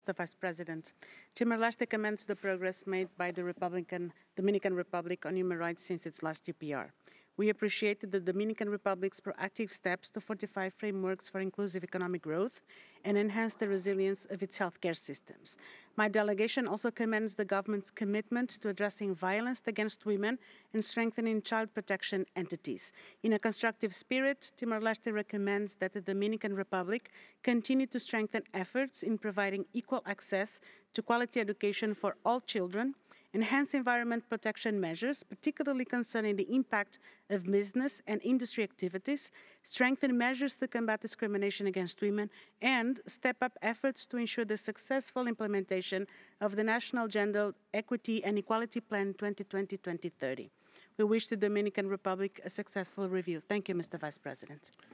Mr. Vice President, Timor-Leste commends the progress made by the Dominican Republic on human rights since its last UPR. We appreciate the Dominican Republic's proactive steps to fortify frameworks for inclusive economic growth and enhance the resilience of its healthcare systems. My delegation also commends the government's commitment to addressing violence against women and strengthening child protection entities. In a constructive spirit, Timor-Leste recommends that the Dominican Republic continue to strengthen efforts in providing equal access to quality education for all children, enhance environment protection measures, particularly concerning the impact of business and industry activities, strengthen measures to combat discrimination against women, and step up efforts to ensure the successful implementation of the National Gender Equity and Equality Plan 2020-2030. We wish the Dominican Republic a successful review. Thank you, Mr. Vice President.